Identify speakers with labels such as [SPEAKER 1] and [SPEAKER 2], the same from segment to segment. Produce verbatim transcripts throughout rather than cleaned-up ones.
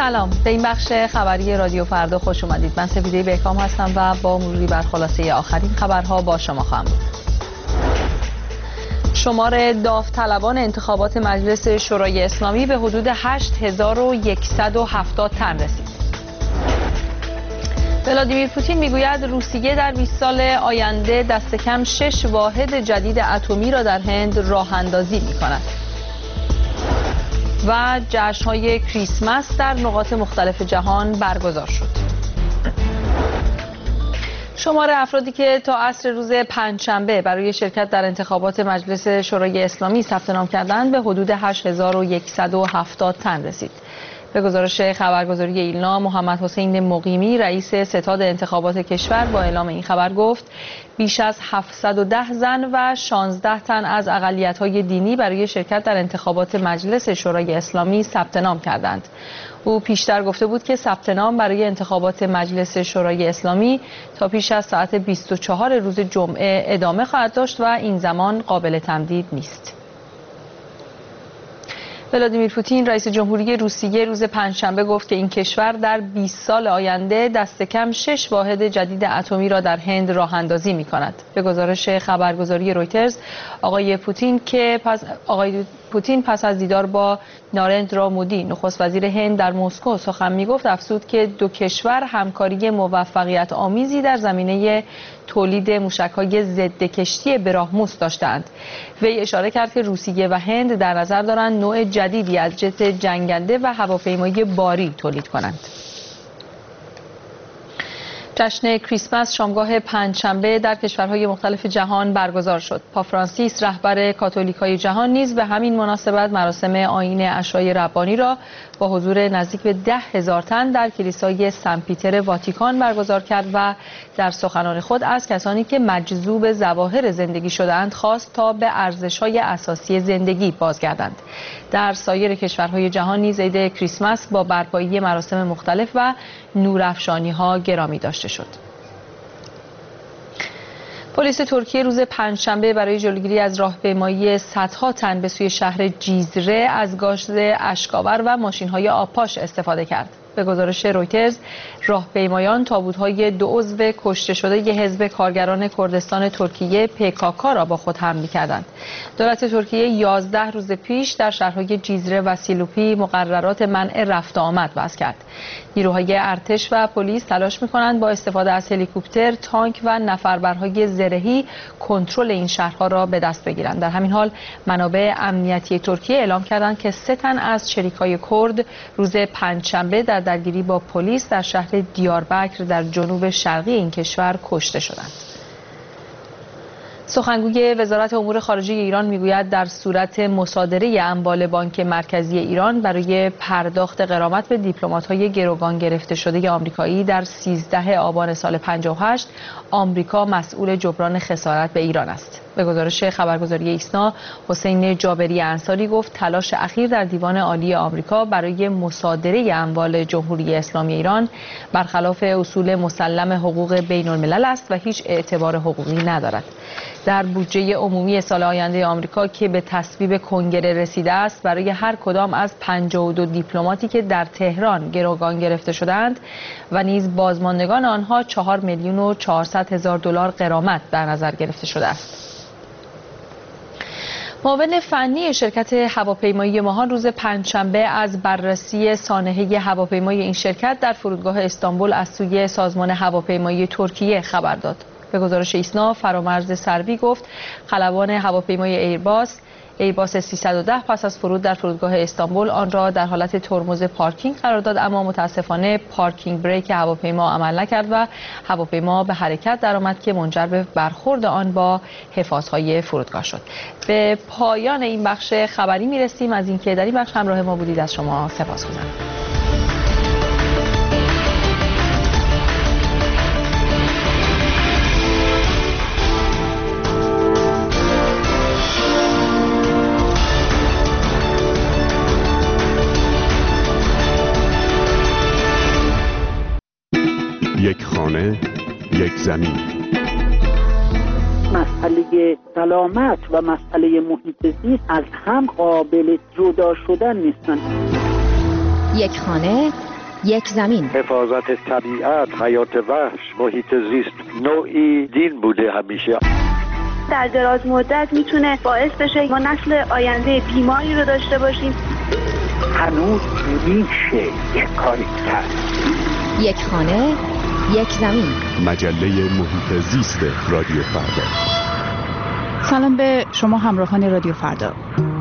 [SPEAKER 1] سلام، به این بخش خبری رادیو فردا خوش اومدید. من سپیده بهکام هستم و با مروری بر خلاصه آخرین خبرها با شما خواهم بود. شمار داوطلبان انتخابات مجلس شورای اسلامی به حدود هشت هزار و صد و هفتاد تن رسید. ولادیمیر پوتین میگوید روسیه در بیست سال آینده دست کم شش واحد جدید اتمی را در هند راه اندازی می کند. و جشن‌های کریسمس در نقاط مختلف جهان برگزار شد. شمار افرادی که تا عصر روز پنجشنبه برای شرکت در انتخابات مجلس شورای اسلامی ثبت نام کردند به حدود هشت هزار و صد و هفتاد تن رسید. به گزارش خبرگزاری ایلنا، محمد حسین مقیمی رئیس ستاد انتخابات کشور با اعلام این خبر گفت بیش از هفتصد و ده زن و شانزده تن از اقلیت‌های دینی برای شرکت در انتخابات مجلس شورای اسلامی ثبت نام کردند. او پیشتر گفته بود که ثبت نام برای انتخابات مجلس شورای اسلامی تا پیش از ساعت بیست و چهار روز جمعه ادامه خواهد داشت و این زمان قابل تمدید نیست. ولادیمیر پوتین رئیس جمهوری روسیه روز پنجشنبه گفت که این کشور در بیست سال آینده دست کم شش واحد جدید اتمی را در هند راه اندازی می کند. به گزارش خبرگزاری رویترز، آقای پوتین که پس آقای پوتین پس از دیدار با نارندرا مودی نخست وزیر هند در مسکو سخن می گفت افزود که دو کشور همکاری موفقیت آمیزی در زمینه تولید موشک‌های ضد کشتی براهموس داشتند. وی اشاره کرد که روسیه و هند در نظر دارند نوع جدیدی از جت جنگنده و هواپیمایی باری تولید کنند. جشن کریسمس شامگاه پنجشنبه در کشورهای مختلف جهان برگزار شد. پاپ فرانسیس رهبر کاتولیکای جهان نیز به همین مناسبت مراسم آیین عشای ربانی را با حضور نزدیک به ده هزار تن در کلیسای سن پیتر واتیکان برگزار کرد و در سخنان خود از کسانی که مجذوب ظواهر زندگی شده‌اند خواست تا به ارزش‌های اساسی زندگی بازگردند. در سایر کشورهای جهان نیز عید کریسمس با برپایی مراسم مختلف و نورافشانی‌ها گرامی داشته شد. پلیس ترکیه روز پنجشنبه برای جلوگیری از راهپیمایی صدها تن به سوی شهر جیزره از گاز اشک‌آور و ماشین‌های آبپاش استفاده کرد. به گزارش رویترز، راهپیمایان تابوت‌های دو عضو کشته شده ی حزب کارگران کردستان ترکیه پیکاکا را با خود حمل می‌کردند. دولت ترکیه یازده روز پیش در شهرهای جیزره و سیلوپی مقررات منع رفت و آمد وضع کرد. نیروهای ارتش و پلیس تلاش می‌کنند با استفاده از هلیکوپتر، تانک و نفربرهای زرهی کنترل این شهرها را به دست بگیرند. در همین حال منابع امنیتی ترکیه اعلام کردند که سه تن از شریکای کرد روز پنجشنبه در درگیری با پلیس در شهر دیاربکر در جنوب شرقی این کشور کشته شدند. سخنگوی وزارت امور خارجه ایران میگوید در صورت مصادره اموال بانک مرکزی ایران برای پرداخت غرامت به دیپلمات‌های گروگان گرفته شده آمریکایی در سیزده آبان سال پنجاه و هشت آمریکا مسئول جبران خسارت به ایران است. به گزارش خبرگزاری ایسنا، حسین جابری انصاری گفت تلاش اخیر در دیوان عالی آمریکا برای مصادره اموال جمهوری اسلامی ایران برخلاف اصول مسلم حقوق بین الملل است و هیچ اعتبار حقوقی ندارد. در بودجه عمومی سال آینده آمریکا که به تصویب کنگره رسیده است، برای هر کدام از پنجاه و دو دیپلماتی که در تهران گروگان گرفته شدند و نیز بازماندگان آنها چهار میلیون و چهارصد هزار دلار غرامت در نظر گرفته شده است. معاون فنی شرکت هواپیمایی ماهان روز پنجشنبه از بررسی سانحه هواپیمای این شرکت در فرودگاه استانبول از سوی سازمان هواپیمایی ترکیه خبر داد. به گزارش ایسنا، فرامرز سروی گفت خلبان هواپیمای ایرباس ایرباس سیصد و ده پس از فرود در فرودگاه استانبول آن را در حالت ترمز پارکینگ قرار داد، اما متاسفانه پارکینگ بریک هواپیما عمل نکرد و هواپیما به حرکت درآمد که منجر به برخورد آن با حفاظهای فرودگاه شد. به پایان این بخش خبری میرسیم. از اینکه در این بخش همراه ما بودید از شما سپاسگزارم.
[SPEAKER 2] یک خانه، یک زمین.
[SPEAKER 3] مسئله سلامت و مسئله محیط زیست از هم قابل جدا شدن نیستند.
[SPEAKER 4] یک خانه، یک زمین.
[SPEAKER 5] حفاظت طبیعت، حیات وحش، محیط زیست نوعی دین بوده همیشه.
[SPEAKER 6] در دراز مدت میتونه باعث بشه ما نسل آینده بیماری رو داشته باشیم.
[SPEAKER 3] هنوز میشه یک کاری کرد.
[SPEAKER 4] یک خانه، یک زمین.
[SPEAKER 2] مجله محیط زیست رادیو فردا.
[SPEAKER 7] سلام به شما همراهان رادیو فردا.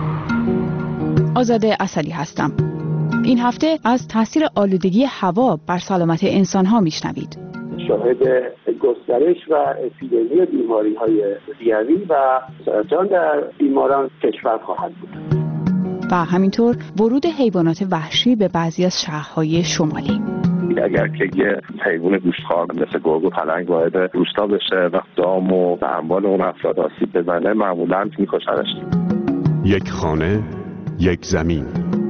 [SPEAKER 7] آزاده اصلی هستم. این هفته از تاثیر آلودگی هوا بر سلامت انسان‌ها میشنوید.
[SPEAKER 8] شاهد گسترش و اپیدمی بیماری‌های ریوی و سرطان در بیماران کشور خواهد بود.
[SPEAKER 7] و همینطور ورود حیوانات وحشی به بعضی از شهرهای شمالی.
[SPEAKER 9] اگر که یه حیوان گوشتخوار مثل گرگ و پلنگ وارد روستا بشه و دام و اموال اون افراد آسیب بزنه معمولاً می‌کشنش.
[SPEAKER 2] یک خانه، یک زمین.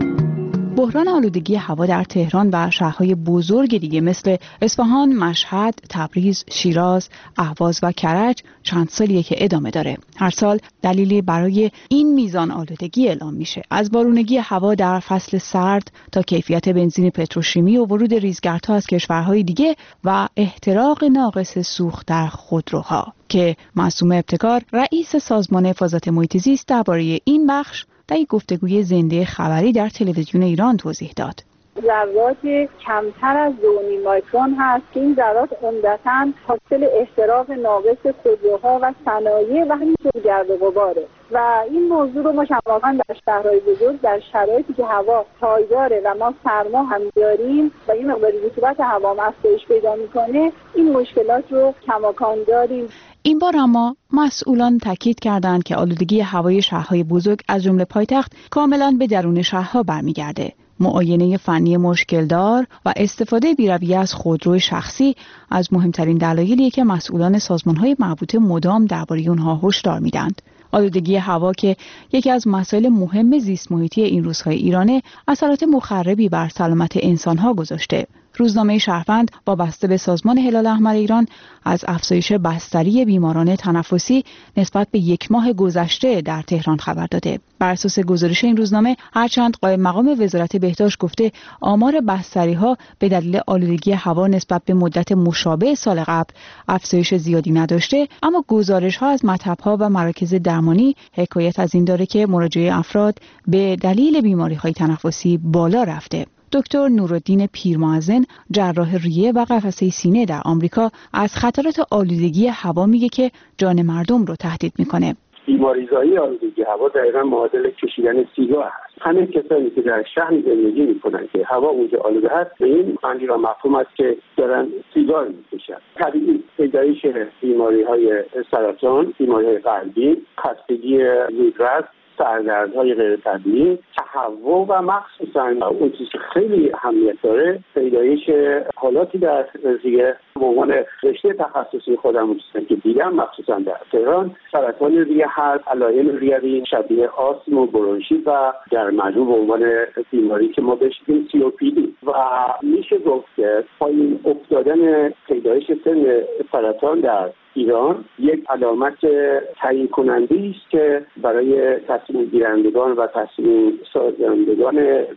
[SPEAKER 7] بحران آلودگی هوا در تهران و شهرهای بزرگ دیگه مثل اصفهان، مشهد، تبریز، شیراز، اهواز و کرج چند سالیه که ادامه داره. هر سال دلیلی برای این میزان آلودگی اعلام میشه. از بارونگی هوا در فصل سرد تا کیفیت بنزین پتروشیمی و ورود ریزگردها از کشورهای دیگه و احتراق ناقص سوخت در خودروها که معصومه ابتکار رئیس سازمان حفاظت محیط زیست درباره این بخش در یک گفتگوی زنده خبری در تلویزیون ایران توضیح داد.
[SPEAKER 10] ذرات کمتر از دو و نیم مایکرون هست که این ذرات عمدتاً حاصل احتراق ناقص خودروها و صنایع و همینطور گرد و غباره و این موضوع رو ما کماکان در شهرهای بزرگ در شرایطی که هوا تایداره و ما سرما هم داریم و این مقدار رطوبت هوا هم افزایش پیدا میکنه، این مشکلات رو کماکان داریم.
[SPEAKER 7] این بار اما مسئولان تاکید کردند که آلودگی هوای شهرهای بزرگ از جمله پایتخت کاملاً به درون شهرها برمیگرده. معاینه فنی مشکلدار و استفاده بی‌رویه از خودرو شخصی از مهمترین دلایلیه که مسئولان سازمان‌های مربوطه مدام درباره اونها هشدار میدند. آلودگی هوا که یکی از مسائل مهم زیست محیطی این روزهای ایرانه، اثرات مخربی بر سلامت انسان‌ها گذاشته. روزنامه شهروند وابسته به سازمان هلال احمر ایران از افزایش بستری بیماران تنفسی نسبت به یک ماه گذشته در تهران خبر داده. بر اساس گزارش این روزنامه، هرچند قائم مقام وزارت بهداشت گفته آمار بستری‌ها به دلیل آلودگی هوا نسبت به مدت مشابه سال قبل افزایش زیادی نداشته، اما گزارش‌ها از مطب‌ها و مراکز درمانی حکایت از این داره که مراجعه افراد به دلیل بیماری‌های تنفسی بالا رفته. دکتر نورالدین پیرمعظم، جراح ریه و قفسه سینه در آمریکا، از خطرات آلودگی هوا میگه که جان مردم رو تهدید میکنه.
[SPEAKER 8] بیماریزایی آلودگی هوا دقیقاً معادل کشیدن سیگار هست. همه کسانی که در شهر زندگی میکنن که هوا اونجا آلوده هست، به این معنی را مفهوم است که دارن سیگار میکشن. طبیعی پیدایش بیماری‌های سرطان، بیماری‌های قلبی، خستگی زودرس، سردردهای غیر طبیعی، تهوع و مخصوصاً اون چیزی که خیلی اهمیت داره پیدایش حالاتی در ریه. به عنوان رشته تخصصی خودم که دیدم مخصوصاً در تهران، سرطان ریه هست، علائم ریوی شبیه آسم و برونشیت و در مجموع به عنوان بیماری که ما بهش میگیم سی او پی دی و میشه گفت که پایین افتادن پیدایش سن سرطان در ایران یک علامت تعیین کننده است که برای تصمیم گیرندگان و تصمیم سازندگان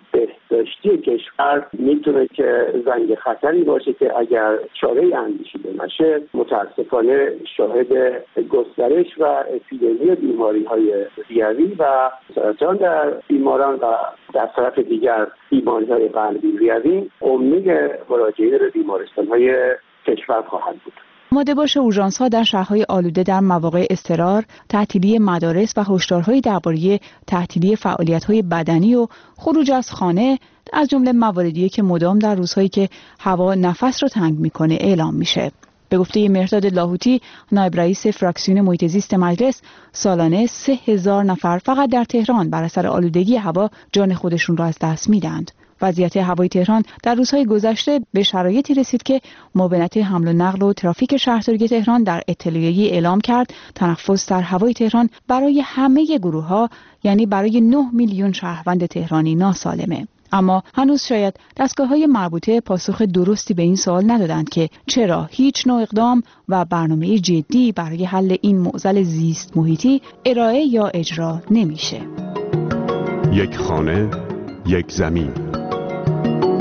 [SPEAKER 8] بهداشتی کشور میتونه که زنگ خطری باشه که اگر چاره اندیشیده نشه متاسفانه شاهد گسترش و اپیدمی بیماری‌های ریوی و سرطان در بیماران و در طرف دیگر بیماری‌های قلبی ریوی امید مراجعه به بیمارستان‌های کشور خواهد بود.
[SPEAKER 7] آماده باش اورژانس‌ها در شهرهای آلوده در مواقع اضطرار، تعطیلی مدارس و هشدارهای درباره تعطیلی فعالیت‌های بدنی و خروج از خانه از جمله مواردیه که مدام در روزهایی که هوا نفس رو تنگ می‌کنه اعلام میشه. به گفته مهرداد لاهوتی، نایب رئیس فراکسیون محیط زیست مجلس، سالانه سه هزار نفر فقط در تهران بر اثر آلودگی هوا جان خودشون را از دست میدند. وضعیت هوای تهران در روزهای گذشته به شرایطی رسید که معاونت حمل و نقل و ترافیک شهرداری تهران در اطلاعیه‌ای اعلام کرد تنفس در هوای تهران برای همه گروه‌ها، یعنی برای نه میلیون شهروند تهرانی ناسالمه. اما هنوز شاید دستگاه‌های مربوطه پاسخ درستی به این سوال ندادند که چرا هیچ نوع اقدام و برنامه جدی برای حل این معضل زیست محیطی ارائه یا اجرا نمیشه.
[SPEAKER 2] یک خانه، یک زمین.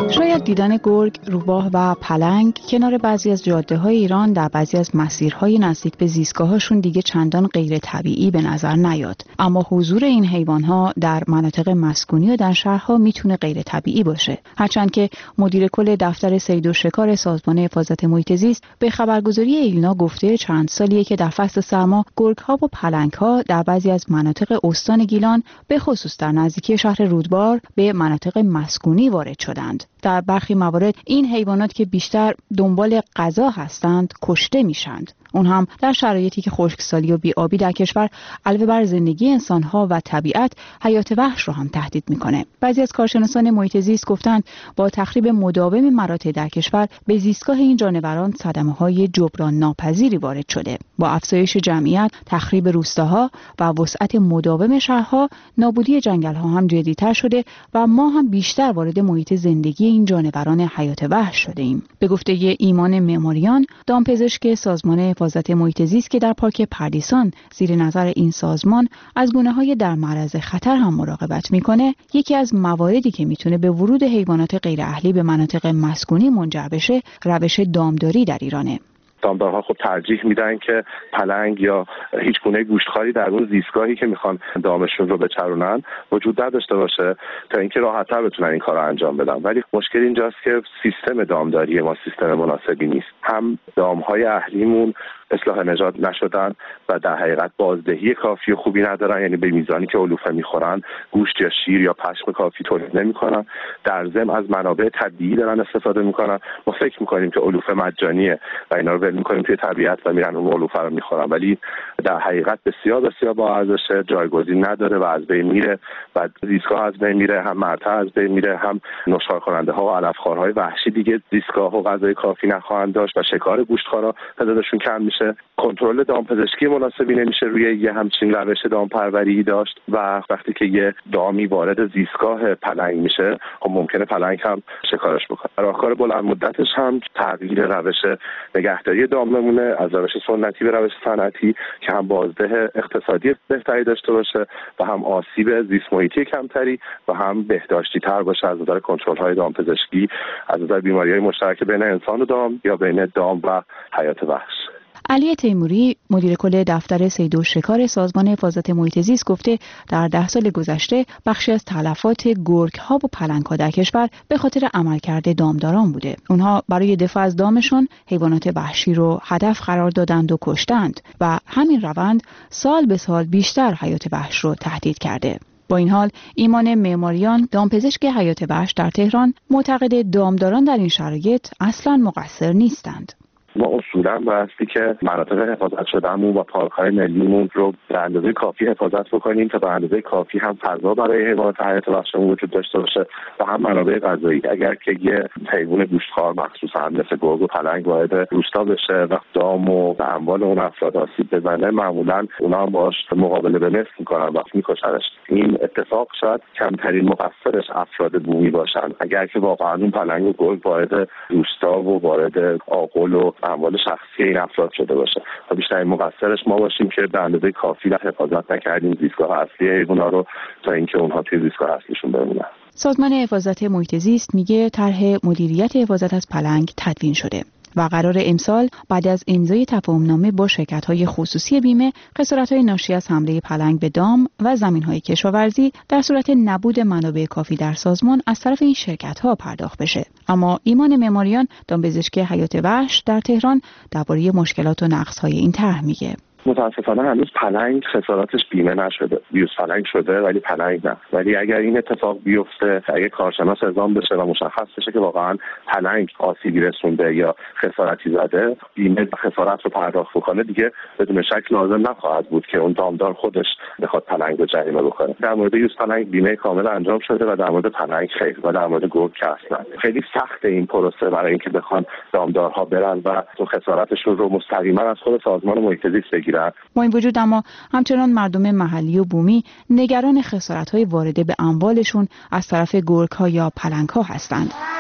[SPEAKER 7] شاید دیدن گرگ، روباه و پلنگ کنار بعضی از جاده‌های ایران در بعضی از مسیرهای نزدیک به زیستگاه‌هاشون دیگه چندان غیر طبیعی به نظر نیاد. اما حضور این حیوان‌ها در مناطق مسکونی و در شهرها میتونه غیر طبیعی باشه. هرچند که مدیر کل دفتر صید و شکار سازمان حفاظت محیط زیست به خبرگزاری ایلنا گفته چند سالیه که در فصل سرما گرگ‌ها و پلنگ‌ها در بعضی از مناطق استان گیلان به خصوص در نزدیکی شهر رودبار به مناطق مسکونی وارد شدند. در برخی موارد این حیوانات که بیشتر دنبال غذا هستند کشته میشند. اون هم در شرایطی که خشکسالی و بی‌آبی در کشور علاوه بر زندگی انسان‌ها و طبیعت حیات وحش رو هم تهدید می‌کنه. بعضی از کارشناسان محیط زیست گفتند با تخریب مداوم مراتع در کشور به زیستگاه این جانوران صدمه‌های جبران ناپذیری وارد شده. با افزایش جمعیت، تخریب روستاها و وسعت مداوم شهرها، نابودی جنگل‌ها هم جدی‌تر شده و ما هم بیشتر وارد محیط زندگی این جانوران حیات وحش شده‌ایم. به گفته ایمان معماریان، دامپزشک سازمان حفاظت محیط زیست که در پارک پردیسان زیر نظر این سازمان از گونه‌های در معرض خطر هم مراقبت میکنه، یکی از مواردی که میتونه به ورود حیوانات غیر اهلی به مناطق مسکونی منجر بشه، روش دامداری در ایرانه.
[SPEAKER 9] دامدارها خب ترجیح میدن که پلنگ یا هیچ گونه گوشتخواری در اون زیستگاهی که میخوان دامشون رو بچرونن وجود نداشته باشه تا اینکه راحت‌تر بتونن این کار رو انجام بدن. ولی مشکل اینجاست که سیستم دامداری ما سیستم مناسبی نیست. هم دامهای اهلیمون اصلاح نژاد نشدن و در حقیقت بازدهی کافی خوبی ندارن، یعنی به میزانی که علوفه میخورن گوشت یا شیر یا پشم کافی تولید نمیکنن. در ضمن از منابع طبیعی دارن استفاده میکنن. ما فکر میکنیم که علوفه مجانیه و اینا رو ول میکنیم توی طبیعت و میرن اون علوفه رو میخورن، ولی در حقیقت بسیار بسیار با ارزشه، جایگزین نداره و از بین میره و زیستگاه از بین میره، هم مرتع از بین میره، هم نشخوار کننده ها و علفخوارهای وحشی دیگه زیستگاه و غذای کافی نخواهند داشت و شکار گوشتخوارا تعدادشون کم میشه. کنترل دامپزشکی مناسبی نمیشه روی یه همچین روش دامپروری داشت و وقتی که یه دامی وارد زیستگاه پلنگ میشه خب ممکنه پلنگ هم شکارش بکنه. راهکار بلند مدتش هم تغییر روش نگهداری دام بمونه، از روش سنتی به روش صنعتی که هم بازده اقتصادی بهتری داشته باشه و هم آسیب زیست محیطی کمتری و هم بهداشتی تر باشه از نظر کنترل های دامپزشکی، از نظر بیماری‌های مشترک بین انسان و دام یا بین دام و حیات وحش.
[SPEAKER 7] علی تیموری مدیر کل دفتر صید و شکار سازمان حفاظت محیط زیست گفته در ده سال گذشته بخشی از تلفات گرگ‌ها و پلنگ‌ها در کشور به خاطر عملکرد دامداران بوده. اونها برای دفاع از دامشون حیوانات وحشی رو هدف قرار دادند و کشتند و همین روند سال به سال بیشتر حیات وحش رو تهدید کرده. با این حال ایمان معماریان دامپزشک حیات وحش در تهران معتقد دامداران در این شرایط اصلاً مقصر نیستند.
[SPEAKER 9] ما اصولا بایستی که مناطق حفاظت شدهمون و پارک‌های ملیمون رو به اندازه کافی حفاظت بکنیم تا به اندازه کافی هم فضا برای حیوانات حیات وحشمون وجود داشته باشه و هم منابع غذایی. اگر که یه حیوان گوشتخوار مخصوصا مثل گرگ و پلنگ وارد روستا بشه و دام و اموال اون افراد آسیب بزنه، معمولا اونا هم باهاش مقابله به مثل میکنن و میکشنش. این اتفاق شاید کمترین مقصرش افراد بومی باشن. اگر که واقعا اون پلنگ و گرگ وارد روستا و وارد آغل و اموال شخصی این افراد شده باشه و بیشترین مقصرش ما باشیم که به اندازه کافی در حفاظت نکردیم زیستگاه اصلی حیونا رو تا اینکه اونها توی زیستگاه اصلیشون بمونن.
[SPEAKER 7] سازمان حفاظت محیط زیست میگه طرح مدیریت حفاظت از پلنگ تدوین شده و قرار امسال بعد از امضای تفاهمنامه با شرکت‌های خصوصی بیمه خسارت‌های ناشی از حمله پلنگ به دام و زمین‌های کشاورزی در صورت نبود منابع کافی در سازمان از طرف این شرکت‌ها پرداخت بشه. اما ایمان معماریان دامپزشک حیات وحش در تهران درباره مشکلات و نقص‌های این طرح میگه.
[SPEAKER 9] متاسفانه هنوز پلنگ خساراتش بیمه نشده. ویروس پلنگ شده ولی پلنگ نه. ولی اگر این اتفاق بیفته، اگه کارشناس اعلام بشه و مشخص بشه که واقعا پلنگ آسیبی رسونده یا خسارتی زده، بیمه خسارت رو پرداخت بکنه، دیگه بدون شک لازم نخواهد بود که اون دامدار خودش بخواد پلنگ رو جریمه بکنه. در مورد ویروس پلنگ بیمه کامل انجام شده و در مورد پلنگ خیر و در مورد گرگ که اصلا. خیلی سخت این پروسه برای اینکه بخوان دامدارها برن و اون خسارتشون رو مستقیما از خود سازمان محیط زیست
[SPEAKER 7] با این وجود اما همچنان مردم محلی و بومی نگران خسارت‌های وارده به اموالشون از طرف گرگ‌ها یا پلنگ‌ها هستند.